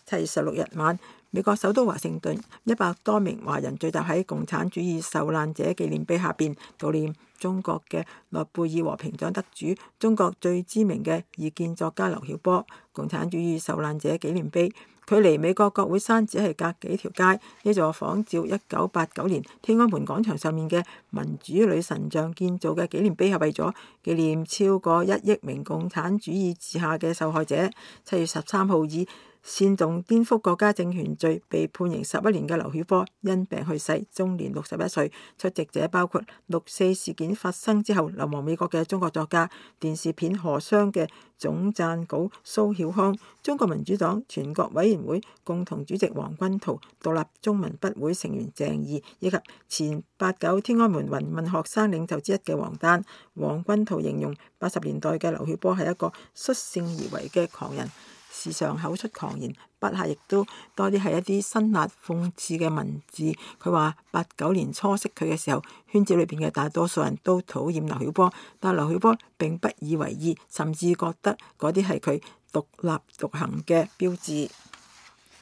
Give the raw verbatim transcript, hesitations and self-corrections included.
七月十六日晚，美國首都華盛頓一百多名華人聚集喺共產主義受難者紀念碑下邊悼念中國嘅諾貝爾和平獎得主、中國最知名嘅異見作家劉曉波。共產主義受難者紀念碑距離美國國會山只係隔幾條街。呢座仿照一九八九年天安門廣場上面嘅民主女神像建造嘅紀念碑，係為咗紀念超過一億名共產主義治下嘅受害者。七月十三號以煽動顛覆國家政權罪被判刑十一年嘅劉曉波因病去世，終年六十一歲。出席者包括六四事件發生之後流亡美國嘅中國作家、電視片《荷箱》嘅總撰稿蘇曉康、中國民主黨全國委員會共同主席黃君濤、獨立中文筆會成員鄭義，以及前八九天安門民運學生領袖之一嘅王丹。黃君濤形容八十年代嘅劉曉波係一個率性而為嘅狂人，時常口出狂言，筆下亦都多啲係一啲辛辣諷刺嘅文字。佢話八九年初識佢嘅時候，圈子裏邊嘅大多數人都討厭劉曉波，但劉曉波並不以為意，甚至覺得嗰啲係佢獨立獨行嘅標誌。